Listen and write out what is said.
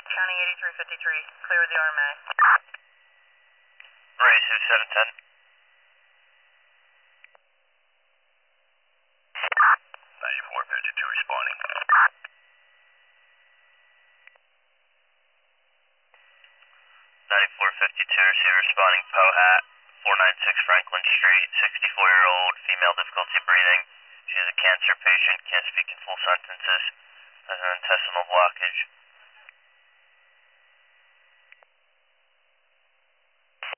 County 8353, clear with the RMA. Race 710. 9452 responding. 9452, receiver responding, Pohat, 496 Franklin Street, 64-year-old, female, difficulty breathing. She is a cancer patient, can't speak in full sentences, has an intestinal blockage.